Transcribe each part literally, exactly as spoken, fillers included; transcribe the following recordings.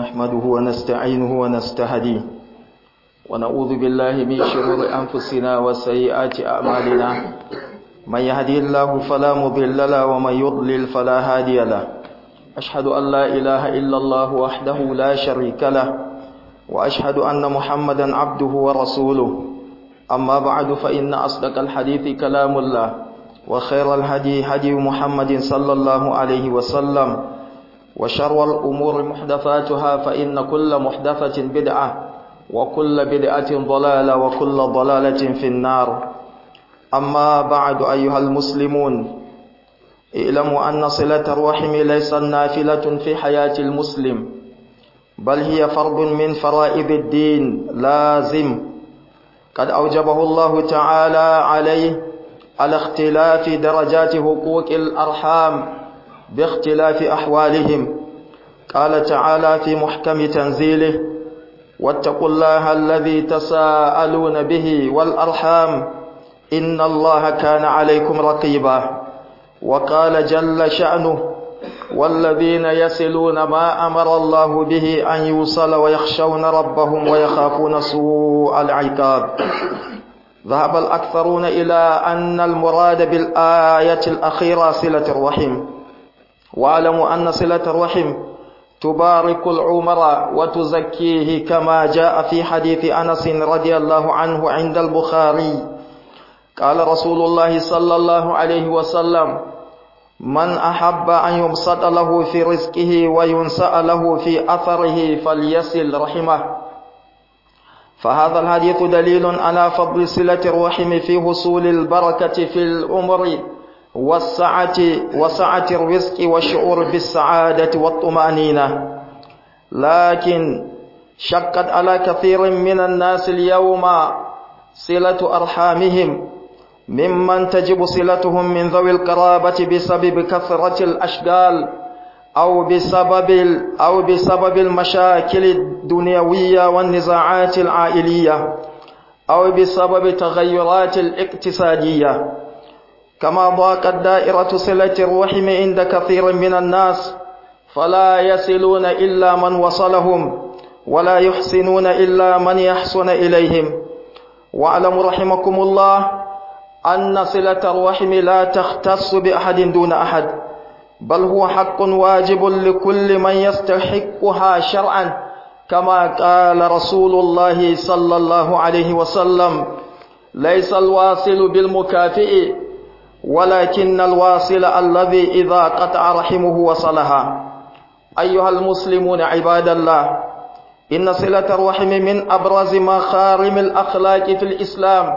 نحمده ونستعينه ونستهديه ونعوذ بالله من شرور أنفسنا وسيئات أعمالنا من يهدي الله فلا مضل له ومن يضلل فلا هادي له أشهد أن لا إله إلا الله وحده لا شريك له وأشهد أن محمدا عبده ورسوله أما بعد فإن أصدق الحديث كلام الله وخير الهدي هدي محمد صلى الله عليه وسلم وشر الأمور محدثاتها فإن كل محدثة بدعة وكل بدعة ضلالة وكل ضلالة في النار. أما بعد أيها المسلمون، اعلموا أن صلة الرحم ليس نافلة في حياة المسلم، بل هي فرض من فرائض الدين لازم قد أوجبه الله تعالى عليه على اختلاف درجات حقوق الأرحام باختلاف أحوالهم. قال تعالى في محكم تنزيله: واتقوا الله الذي تساءلون به والأرحام إن الله كان عليكم رقيبا. وقال جل شأنه: والذين يصلون ما أمر الله به أن يوصل ويخشون ربهم ويخافون سوء العقاب. ذهب الأكثرون إلى أن المراد بالآية الأخيرة صلة الرحم، واعلموا أن صلة الرحم تبارك العمر وتزكيه كما جاء في حديث أنس رضي الله عنه عند البخاري. قال رسول الله صلى الله عليه وسلم: من أحب أن يبسط له في رزقه وينسأ له في أثره فليصل رحمه. فهذا الحديث دليل على فضل صلة الرحم في حصول البركة في العمر والسعة وسعة الرزق والشعور بالسعادة والطمأنينة. لكن شقت على كثير من الناس اليوم صلة أرحامهم، ممن تجب صلتهم من ذوي القرابة بسبب كثرة الأشغال أو بسبب أو بسبب المشاكل الدنيوية والنزاعات العائلية أو بسبب تغيرات الاقتصادية. كما ضاقت دائرة صلة الرحم عند كثير من الناس، فلا يصلون إلا من وصلهم ولا يحسنون إلا من يحسن إليهم. واعلموا رحمكم الله أن صلة الرحم لا تختص بأحد دون أحد، بل هو حق واجب لكل من يستحقها شرعا، كما قال رسول الله صلى الله عليه وسلم: ليس الواصل بالمكافئ ولكن الواصل الذي إذا قطع رحمه وصلها. أيها المسلمون عباد الله، إن صلة الرحم من أبرز مخارم الأخلاق في الإسلام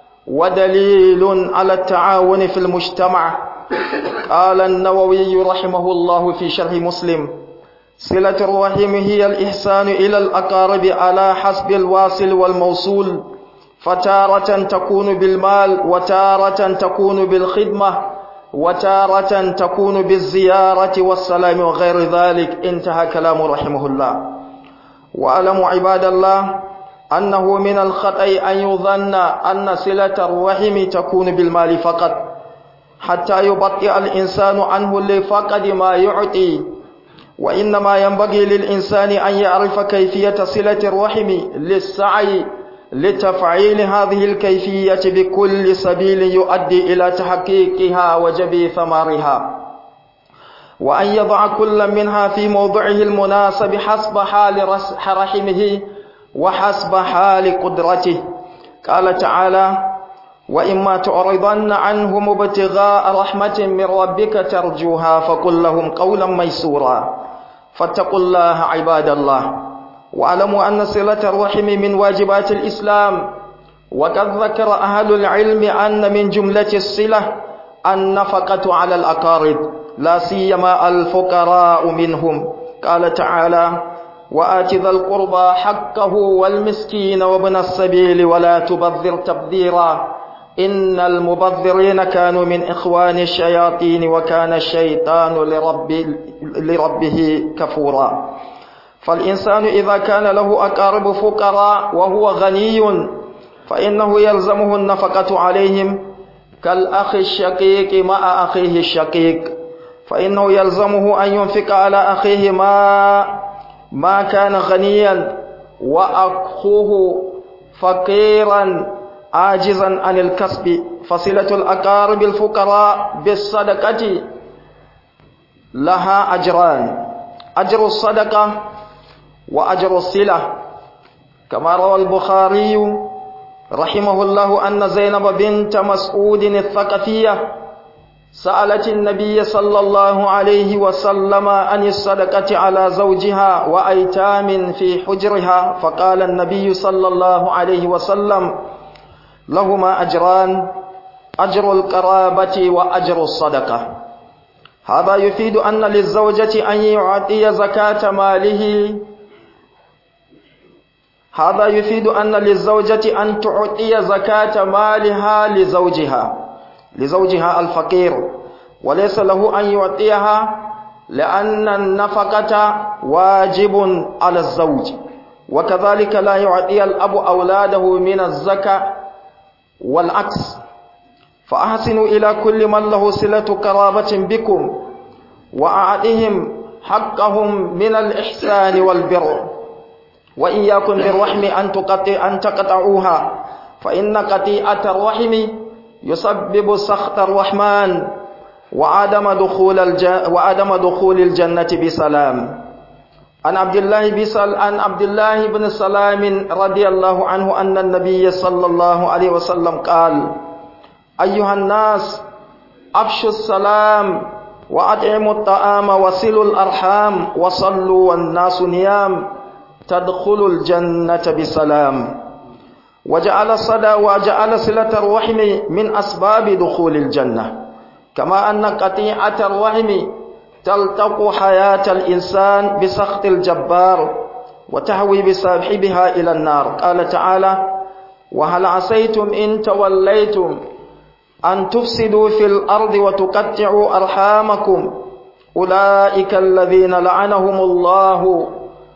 ودليل على التعاون في المجتمع. قال النووي رحمه الله في شرح مسلم: صلة الرحم هي الإحسان إلى الأقارب على حسب الواصل والموصول، فتارة تكون بالمال وتارة تكون بالخدمة وتارة تكون بالزيارة والسلام وغير ذلك. انتهى كلام رحمه الله. وأعلموا عباد الله أنه من الخطأ أن يظن أن صلة الرحم تكون بالمال فقط حتى يبطئ الإنسان عنه لفقد ما يعطي، وإنما ينبغي للإنسان أن يعرف كيفية صلة الرحم للسعي لتفعيل هذه الكيفية بكل سبيل يؤدي إلى تحقيقها وجب ثمارها، وأن يضع كل منها في موضعه المناسب حسب حال رحمه وحسب حال قدرته. قال تعالى: وإما تعرضن عنهم ابتغاء رحمة من ربك ترجوها فقل لهم قولا ميسورا. فاتقوا الله عباد الله، واعلموا أن صلة الرحم من واجبات الإسلام. وقد ذكر أهل العلم أن من جملة الصلة النفقة على الأقارب، لا سيما الفقراء منهم. قال تعالى: وآت ذا القربى حقه والمسكين وابن السبيل ولا تبذر تبذيرا إن المبذرين كانوا من إخوان الشياطين وكان الشيطان لرب لربه كفورا. فالإنسان إذا كان له أقارب فقراء وهو غني فإنه يلزمه النفقة عليهم كالأخ الشقيق مع أخيه الشقيق، فإنه يلزمه أن ينفق على أخيه ما ما كان غنيا وأخوه فقيرا عاجزا عن الكسب، فصلة الأقارب الفقراء بالصدقة لها أجران: أجر الصدقة وأجر الصلة. كما روى البخاري رحمه الله أن زينب بنت مسعود الثقفية سألت النبي صلى الله عليه وسلم عن الصدقة على زوجها وأيتام في حجرها، فقال النبي صلى الله عليه وسلم: لهما أجران: أجر القرابة وأجر الصدقة. هذا يفيد أن للزوجة أن يعطي زكاة ماله هذا يفيد أن للزوجة أن تعطي زكاة مالها لزوجها لزوجها الفقير، وليس له أن يعطيها، لأن النفقة واجب على الزوج. وكذلك لا يعطي الأب أولاده من الزكاة والعكس. فأحسنوا إلى كل من له صلة قرابة بكم وأعطهم حقهم من الإحسان والبر، وإياكم بالرحم أن تقطع أن تقطعوها، فإن قطيعة الرحم يسبب سخط الرحمن وعدم دخول الج... وعدم دخول الجنة بسلام. عن عبد الله بن عن عبد الله بن سلام رضي الله عنه أن النبي صلى الله عليه وسلم قال: أيها الناس، أفشوا السلام وأطعموا الطعام وصلوا الأرحام وصلوا والناس نيام تدخلوا الجنة بسلام. وجعل الصدى وجعل صلة الرحم من أسباب دخول الجنة، كما أن قطيعة الرحم تلتق حياة الإنسان بسخط الجبار وتهوي بصاحبها إلى النار. قال تعالى: وهل عسيتم إن توليتم أن تفسدوا في الأرض وتقطعوا أرحامكم أولئك الذين لعنهم الله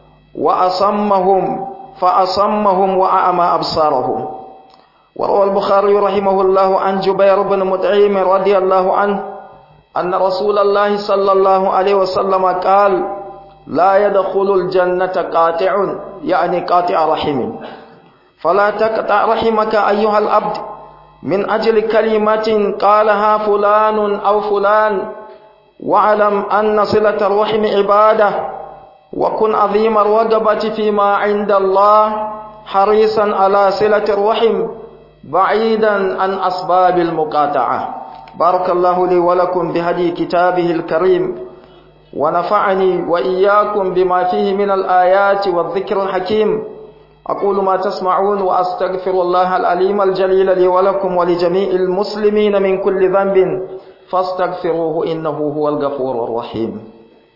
وأصمهم فأصمهم وأعمى أبصارهم. وروى البخاري رحمه الله عن جبير بن مطعم رضي الله عنه أن رسول الله صلى الله عليه وسلم قال: لا يدخل الجنة قاطع، يعني قاطع رحم. فلا تقطع رحمك أيها العبد من أجل كلمة قالها فلان أو فلان، واعلم أن صلة الرحم عبادة، وكن عظيم الرغبة فيما عند الله، حريصا على صلة الرحم بعيدا عن أسباب المقاطعة. بارك الله لي ولكم بهدي كتابه الكريم، ونفعني وإياكم بما فيه من الآيات والذكر الحكيم. أقول ما تسمعون وأستغفر الله العليم الجليل لي ولكم ولجميع المسلمين من كل ذنب فاستغفروه إنه هو الغفور الرحيم.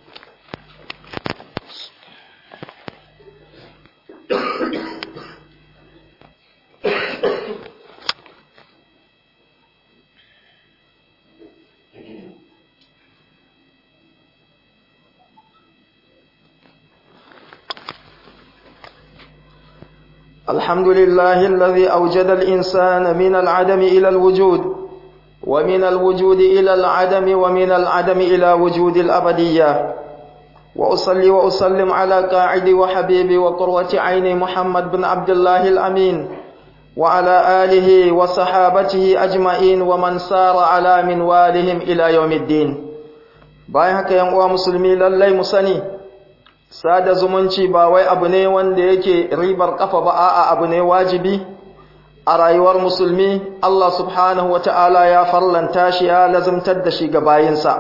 الحمد لله الذي أوجد الإنسان من العدم إلى الوجود، ومن الوجود إلى العدم، ومن العدم إلى وجود الأبدية. وأصلي وأسلم على قاعد وحبيبي وقرة عيني محمد بن عبد الله الأمين، وعلى آله وصحابته أجمعين ومن سار على منوالهم إلى يوم الدين. bayan haka yan uwa musulmi, lallai mu sani sada zumunci ba wai abu ne wanda yake ribar kafa ba, a'a abu ne wajibi a rayuwar musulmi. Allah subhanahu wata'ala ya farlanta shi, ya lazimtar da shi ga bayinsa,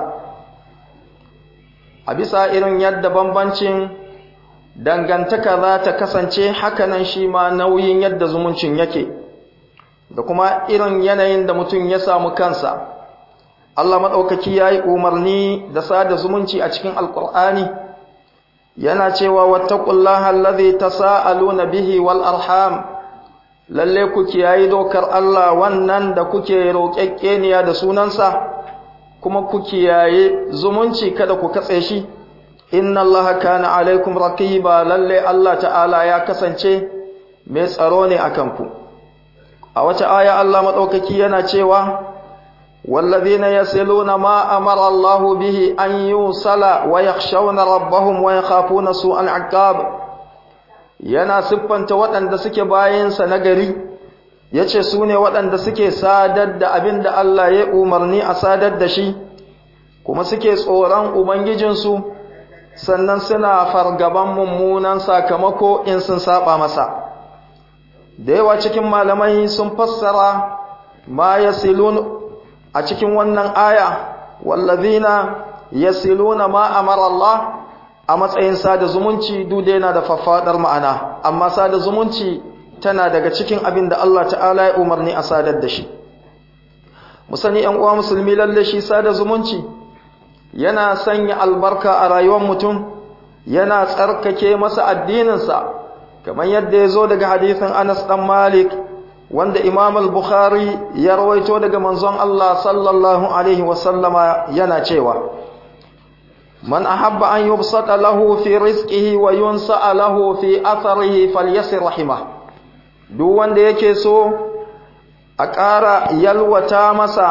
a bisa irin yadda bambancin dangantaka za ta kasance, hakanan shi ma nauyin yadda zumuncin yake, da kuma irin yanayin da mutum ya samu kansa. Allah maɗaukaki ya yi umarni da sada zumunci a cikin Alƙur'ani, yana cewa wattaqullaha allazi tasaaluna bihi wal arham, lalle ku kiyayi dokar Allah wannan da kuke roƙeƙeniya da sunansa, kuma ku kiyaye zumunci, kada ku katse shi. Inna Allaha kana alaikum raqiba, lalle Allah ta'ala ya kasance mai tsaro ne akan ku. A wata aya Allah madaukaki yana cewa والذين يصلون ما أمر الله به أن يوصل ويخشون ربهم ويخافون سوء العقاب yana siffanta waɗanda suke bayansa na gari yace su ne waɗanda suke sadar da abin da Allah ya umarni a sadar da shi kuma suke tsoron ubangijinsu sannan suna fargaban mummunan sakamako in sun saba masa da yawa cikin malamai sun fassara ma yasilun a cikin wannan aya wallazina yasiluna ma amara Allah a matsayin sada zumunci dude yana da faffadar ma'ana amma sada zumunci tana daga cikin abin da Allah ta'ala ya umarni a sadar da shi musani ƴan uwa musulmi lalle shi sada zumunci yana sanya albarka a rayuwar mutum yana tsarkake masa addininsa kamar yadda ya zo daga hadisin Anas dan Malik wanda Imam al-Bukhari ya rawaito daga manzon Allah sallallahu alaihi wasallama yana cewa man ahabba an yubsata lahu fi rizqihi wa yunsa lahu fi atharihi falyasir rahimah duk wanda yake so a ƙara yalwata masa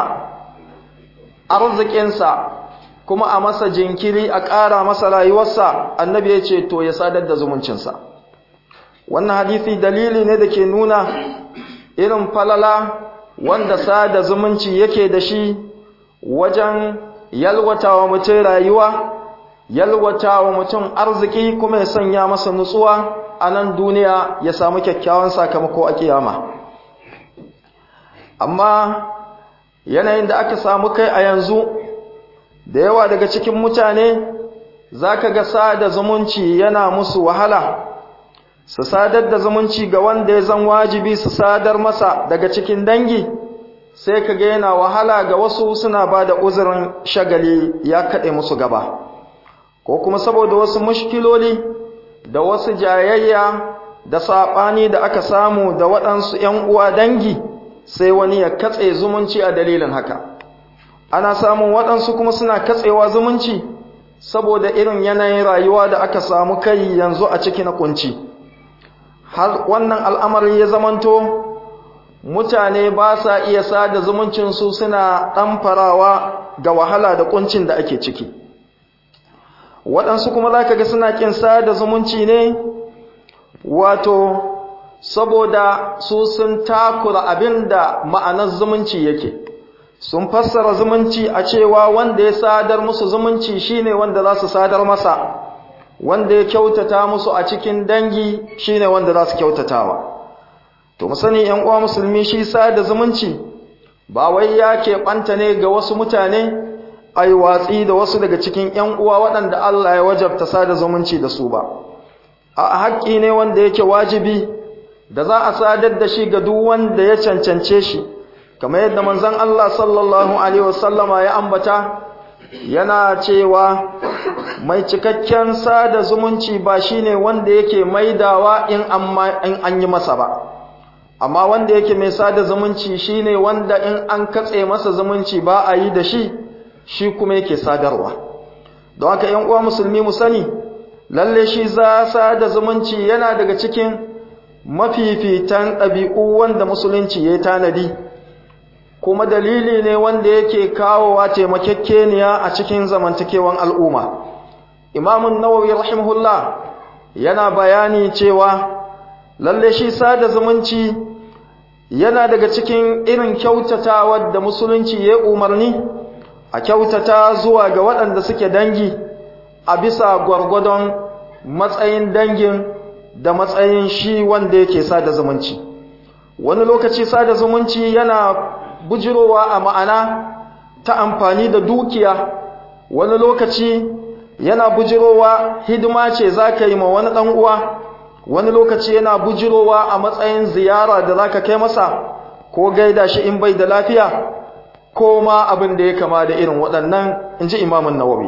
arzikinsa kuma a masa jinkiri a ƙara masa rayuwarsa annabi ya ce to ya sadar da zumuncinsa wannan hadisi dalili ne da ke nuna irin falala wanda sada zumunci yake da shi wajen yalwatawa mutum rayuwa yalwatawa mutum arziki kuma ya sanya masa nutsuwa a nan duniya ya samu kyakkyawan sakamako a kiyama amma yanayin da aka samu kai a yanzu da yawa daga cikin mutane zaka ga sada zumunci yana musu wahala su sadar da zumunci ga wanda ya zan wajibi su sadar masa daga cikin dangi sai kaga yana wahala ga wasu suna bada uzurin shagali ya kade musu gaba ko kuma saboda wasu mushkiloli da wasu jayayya da sabani da aka samu da waɗansu ƴan uwa dangi sai wani ya katse zumunci a dalilin haka ana samun waɗansu kuma suna katsewa zumunci saboda irin yanayin rayuwa da aka samu kai yanzu a cikin kunci har wannan al'amari ya zamanto mutane ba sa iya sada zumuncinsu suna ɗamfarawa ga wahala da kuncin da ake ciki waɗansu kuma za ka ga suna ƙin sada zumunci ne wato saboda su sun takura abin da ma'anar zumunci yake sun fassara zumunci a cewa wanda ya sadar musu zumunci shine wanda za su sadar masa wanda ya kyautata musu a cikin dangi shine wanda za su kyautatawa to mu sani ƴan uwa musulmi shi sada zumunci ba wai ya keɓanta ne ga wasu mutane ai watsi da wasu daga cikin ƴan uwa waɗanda Allah ya wajabta sada zumunci da su ba a haƙƙi ne wanda yake wajibi da za a sadar da shi ga duk wanda ya cancance shi kamar yadda manzon Allah sallallahu alaihi wasallama ya ambata yana cewa mai cikakken sada zumunci ba shine wanda yake maidawa in in an yi masa ba amma wanda yake mai sada zumunci shine wanda in an katse masa zumunci ba a yi da shi shi kuma yake sadarwa don haka ƴan uwa musulmi mu sani lalle shi za sada zumunci yana daga cikin mafifitan ɗabi'u wanda musulunci ya tanadi kuma dalili ne wanda yake kawowa taimakekeniya a cikin zamantakewan al'umma Imam an-Nawawi rahimahullah yana bayani cewa lalle shi sada zumunci yana daga cikin irin kyautatawa da musulunci ya umarni a kyautata zuwa ga waɗanda suke dangi a bisa gwargwadon matsayin dangin da matsayin shi wanda yake sada zumunci wani lokaci sada zumunci yana bujirowa a ma'ana ta amfani da dukiya wani lokaci yana bujirowa hidima ce zaka yi ma wani dan uwa wani lokaci yana bujirowa a matsayin ziyara da zaka kai masa ko gaida shi in bai da lafiya ko ma abin da ya kama da irin waɗannan inji Imam an-Nawawi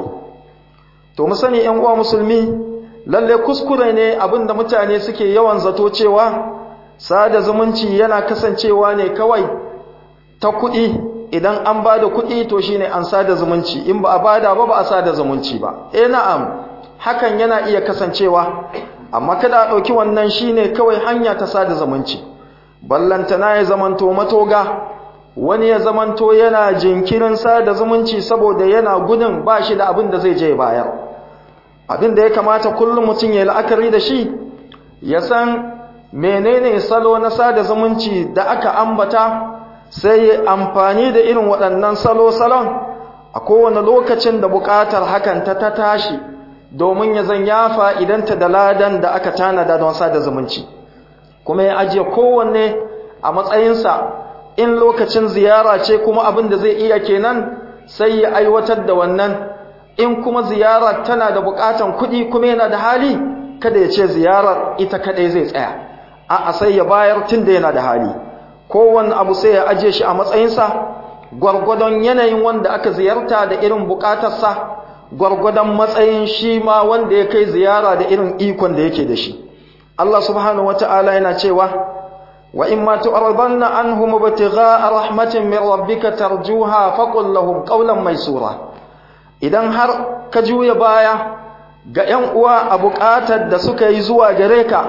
to mu sani ƴan uwa musulmi lalle kuskure ne abinda mutane suke yawan zato cewa sada zumunci yana kasancewa ne kawai ta kuɗi idan an bada kuɗi to shine an sada zumunci in ba a bada ba ba a sada zumunci ba eh na'am hakan yana iya kasancewa amma kada a ɗauki wannan shine kawai hanya ta sada zumunci ballantana ya zamanto matoga wani ya zamanto yana jinkirin sada zumunci saboda yana gudun ba shi da abin da zai je bayar. Abin da ya kamata kullum mutum ya la'akari da shi ya san menene salo na sada zumunci da aka ambata, sai ya amfani da irin waɗannan salo-salon a kowane lokacin da buƙatar hakan ta ta tashi, domin ya zan ya fa'idanta da ladan da aka tanada don sada zumunci, kuma ya ajiye kowanne a matsayinsa. In lokacin ziyara ce kuma abin da zai iya kenan sai ya aiwatar da wannan. In kuma ziyara tana da buƙatan kuɗi kuma yana da hali, kada ya ce ziyarar ita kaɗai zai tsaya, a'a sai ya bayar tun da yana da hali. Kowanne abu sai ya ajiye shi a matsayinsa, gwargwadon yanayin wanda aka ziyarta da irin buƙatarsa, gwargwadon matsayin shi ma wanda ya kai ziyara da irin ikon da yake da shi. Allah subhanahu wata'ala yana cewa, wa in ma tu'radanna anhum ibtigha'a rahmatin min rabbika tarjuha faqul lahum qawlan maysura. Idan har ka juya baya ga 'yan uwa a buƙatar da suka yi zuwa gare ka,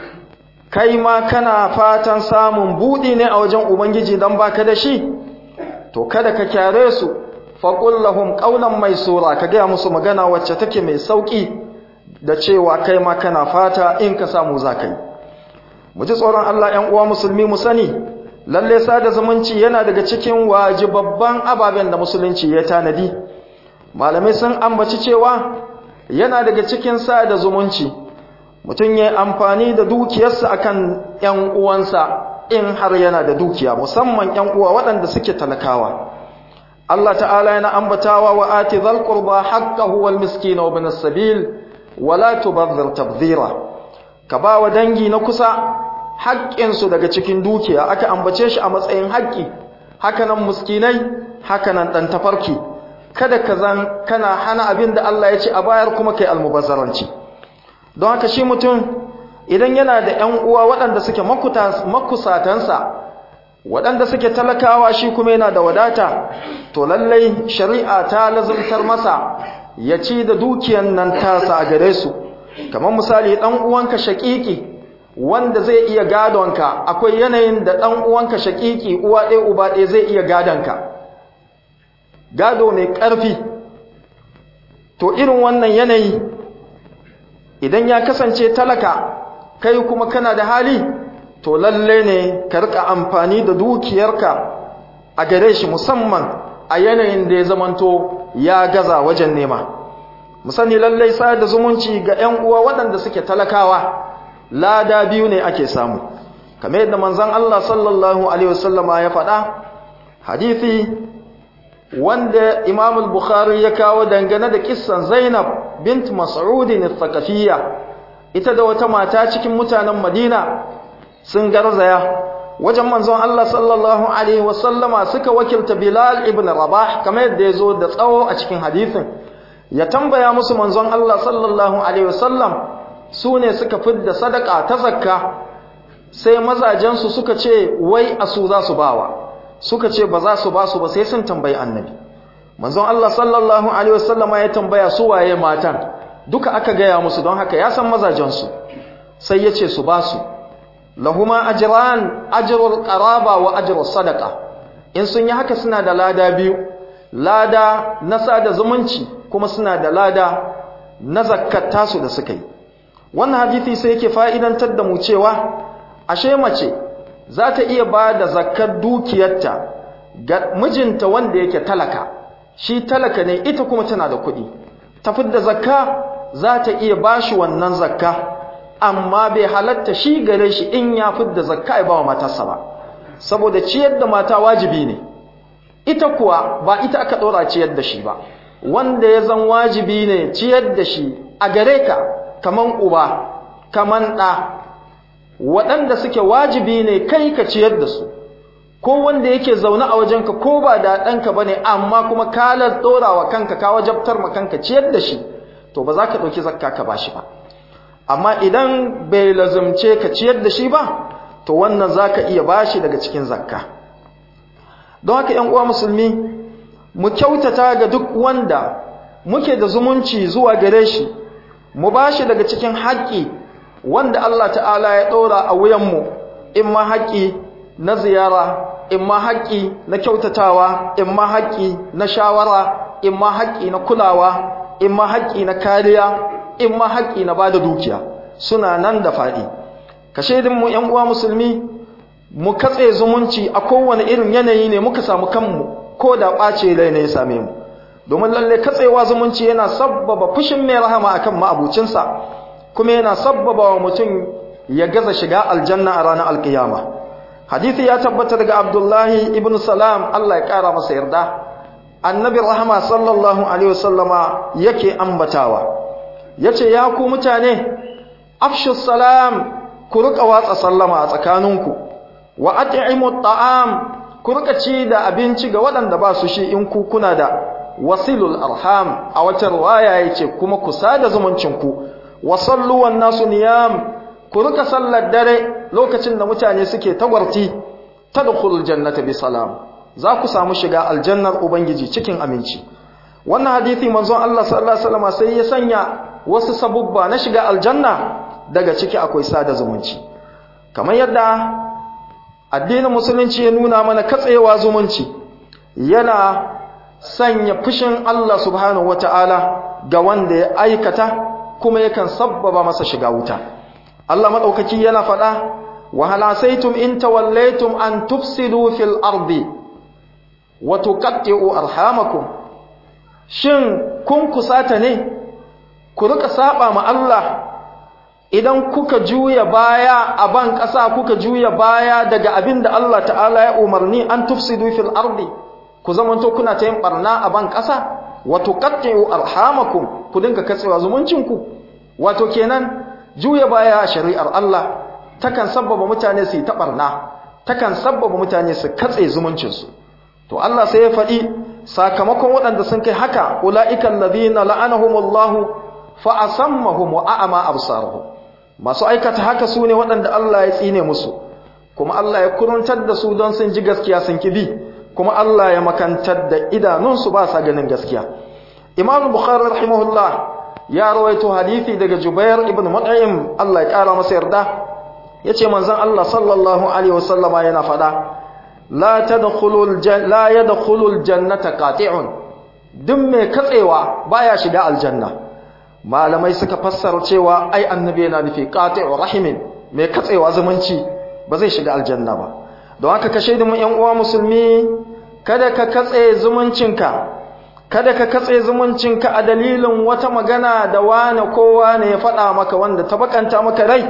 kai ma kana fatan samun buɗi ne a wajen Ubangiji dan baka da shi, to kada ka kyare su, faqul lahum qawlan maysura, ka ga musu magana wacce take mai sauki da cewa kai ma kana fata in ka samu zakai. Mu ji tsoron Allah, 'yan uwa musulmi, mu sani lalle sada zumunci yana daga cikin wajibabban ababen da musulunci ya tanadi. Malamai sun ambaci cewa yana daga cikin sada zumunci mutum ya amfani da dukiyarsa akan 'yan uwansa in har yana da dukiya, musamman 'yan uwa waɗanda suke talakawa. Allah ta'ala yana ambatawa wa ati dhal qurba haqqahu wal miskina wa ibn as-sabil wa la tubadhir tabdhira. Ka ba wa dangi na kusa haƙƙinsu daga cikin dukiya, aka ambace shi a matsayin haƙƙi, hakanan miskinai, hakanan ɗan tafarki. Kada ka zan kana hana abin da Allah ya ce a bayar kuma kai almubazzaranci. Don haka shi mutum idan yana da ‘yan uwa waɗanda suke makusatansa, waɗanda suke talakawa, shi kuma yana da wadata, to lallai shari'a ta lazumtar masa ya ci da dukiyan nan tasa a gare su. Kamar misali ɗan uwanka shaƙiƙi wanda zai iya gadonka, akwai yanayin da ɗan uwanka shaƙiƙi uwa ɗaya uba ɗaya zai iya gadonka, gado mai ƙarfi. To irin wannan yanayi idan ya kasance talaka, kai kuma kana da hali, to lalle ne ka rika amfani da dukiyarka a gare shi, musamman a yanayin da ya zamanto ya gaza wajen nema. Musani lalle sa da zumunci ga 'yan uwa waɗanda suke talakawa, lada biyu ne ake samu, kamar yadda manzon Allah sallallahu alaihi wasallama ya faɗa, hadisi wanda Imam al-Bukhari ya kawo dangane da kissan Zainab bint Mas'ud al-Thaqafiyya. Ita da wata mata cikin mutanen Madina sun garzaya wajen manzon Allah sallallahu alaihi wasallama, suka wakilta Bilal ibn Rabah, kamar yadda yazo da tsawo a cikin hadisin. Ya tambaya musu manzon Allah sallallahu alaihi wasallam su ne suka fidda sadaka ta zakka, sai mazajensu suka ce wai asu za su bawa, suka ce ba za su ba su ba sai sun tambayi annabi. Manzon Allah sallallahu alaihi wasallama ya tambaya su waye matan, duka aka gaya musu, don haka ya san mazajensu, sai ya ce su ba su. Lahuma ajran, ajrul qaraba wa ajrus sadaqa. In sun yi haka suna da lada biyu, lada na sada zumunci kuma suna da lada na zakkar tasu da suka yi. Wannan hadisi sai yake fa'idantar da mu cewa ashe mace za ta iya ba da zakkar dukiyarta ga mijinta wanda yake talaka, shi talaka ne, ita kuma tana da kuɗi. Ta fidda zakka za ta iya ba shi wannan zakka, amma bai halatta shi gare shi in ya fidda zakka ya ba wa matarsa ba, saboda ciyar da mata wajibi ne, ita kuwa ba ita aka ɗora ciyar da shi ba. Wanda ya zan wajibi ne ciyar da shi a gare ka, kaman uba, kaman ɗa, waɗanda suke wajibi ne kai ka ciyar da su, ko wanda yake zaune a wajenka ko ba da ɗanka ba ne, amma kuma kalar ɗorawa kanka, ka wajabtar ma kanka ciyar da shi, to ba za ka ɗauki zakka ka ba shi ba. Amma idan bai lazumce ka ciyar da shi ba, to wannan za ka iya ba shi daga cikin zakka. Don haka ‘yan uwa musulmi, mu kyautata ga duk wanda muke da zumunci zuwa gare shi, mu ba shi daga cikin haƙƙi wanda Allah ta'ala ya ɗora a wuyanmu, in ma haƙƙi na ziyara, imma haƙƙi na kyautatawa, imma haƙƙi na shawara, imma haƙƙi na kulawa, imma haƙƙi na kariya, imma haƙƙi na bada dukiya, suna nan da faɗi. Ka shaidin mu ƴan uwa musulmi, mu katse zumunci a kowane irin yanayi ne muka samu kanmu, ko da ɓace rai ne ya same mu. Domin lalle katsewa zumunci yana sabbaba fushin mai rahama akan ma'abucinsa, kuma yana sabbaba wa mutum ya gaza shiga aljanna a ranar alkiyama. Hadisi ya tabbata daga Abdullahi ibn Salam, Allah ya kara masa yarda, annabi rahama sallallahu alaihi wasallama yake ambatawa, yace ya ku mutane, afshu salam, ku rika watsa sallama a tsakaninku, wa at'imu ta'am, ku rika ci da abinci ga waɗanda ba su shi in ku kuna da, wasilul arham, a wata riwaya yace kuma ku sada zumuncinku, wa sallu wan nasu niyam, ku rika sallar dare lokacin da mutane suke tagwarti, tadkhulul jannata bi salam, za ku samu shiga aljannar ubangiji cikin aminci. Wannan hadisi manzon Allah sallallahu alaihi wasallam sai ya sanya wasu sabubba na shiga aljanna, daga ciki akwai sada zumunci. Kamar yadda addinin musulunci ya nuna mana katsewa zumunci yana sanya fushin Allah subhanahu wataala ga wanda ya aikata, kuma yakan sabbaba masa shiga wuta. Allah madaukaki yana faɗa, wa hal asaytum in tawallaytum an tufsidu fil ardi wa tuqatti'u arhamakum, shin kun kusata ne ku rika saba ma Allah idan kuka juya baya a ban ƙasa, kuka juya baya daga abinda Allah ta'ala ya umarni, an tufsidu fil ardi, ku zamanto kuna ta yin barna a ban ƙasa, wa tuqatti'u arhamakum, ku dinga katsewa zumuncinku. Wato kenan juya baya a shari'ar Allah takan sabbaba mutane su yi ta barna, takan sabbaba mutane su katse zumuncinsu. To Allah sai ya faɗi sakamakon waɗanda sun kai haka, ula'ikan ladina la'anahumullahu fa asammahum wa a'ama absarahum, masu aikata haka su ne waɗanda Allah ya tsine musu, kuma Allah ya kuruntar da su don sun ji gaskiya sun kibi, kuma Allah ya makantar da idanunsu ba sa ganin gaskiya. Imam Bukhari rahimahullah ya rawaito hadisi daga Jubair ibn Mut'im, Allah ya kara masa yarda, yace manzon Allah sallallahu alaihi wasallama yana fada, la tadkhulul la yadkhulul jannata qati'un, duk mai katsewa baya shiga aljanna. Malamai suka fassara cewa ai annabi yana nufi qati'u rahimin, mai katsewa zumunci ba zai shiga aljanna ba. Don haka ka shaidi mu ƴan uwa musulmi, kada ka katse zumuncinka, kada ka katse zumuncinka a dalilin wata magana da wani kowa ne ya faɗa maka wanda ta bakanta maka rai.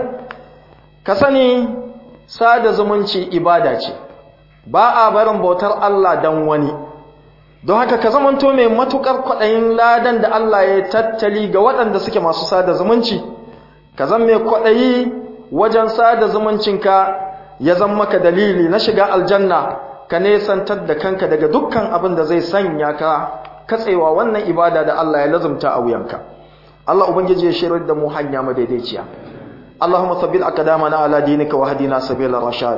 Ka sani sada zumunci ibada ce, ba a barin bautar Allah dan wani. Don haka ka zamanto mai matukar kwaɗayin ladan da Allah ya tattali ga waɗanda suke masu sada zumunci, ka zan mai kwaɗayi wajen sada zumuncinka ya zan maka dalili na shiga aljanna, ka nesantar da kanka daga dukkan abin da zai sanya ka katsewa wannan ibada da Allah ya lazumta a wuyanka. Allah ubangiji ya shirar da mu hanya madaidaiciya. Allahumma thabbil aqdamana ala dinika wa hadina sabila rashad.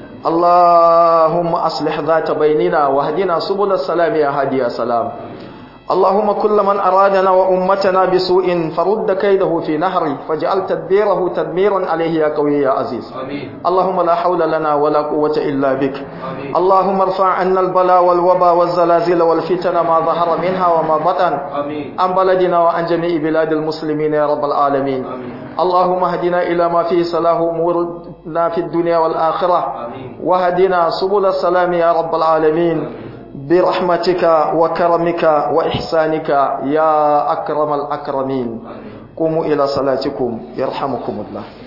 Allahumma aslih dhata bainina wa hadina subul salam ya hadiya salam. اللهم كل من أرادنا وأمتنا بسوء فرد كيده في نهري فاجعل تدبيره تدميرا عليه يا قوي يا عزيز. آمين. اللهم لا حول لنا ولا قوة إلا بك. آمين. اللهم ارفع عنا البلاء والوباء والزلازل والفتن ما ظهر منها وما بطن عن بلدنا وعن جميع بلاد المسلمين يا رب العالمين. آمين. اللهم اهدنا إلى ما فيه صلاح أمورنا في الدنيا والآخرة. آمين. وهدنا سبل السلام يا رب العالمين. آمين. برحمتك وكرمك وإحسانك يا أكرم الأكرمين. قوموا إلى صلاتكم يرحمكم الله.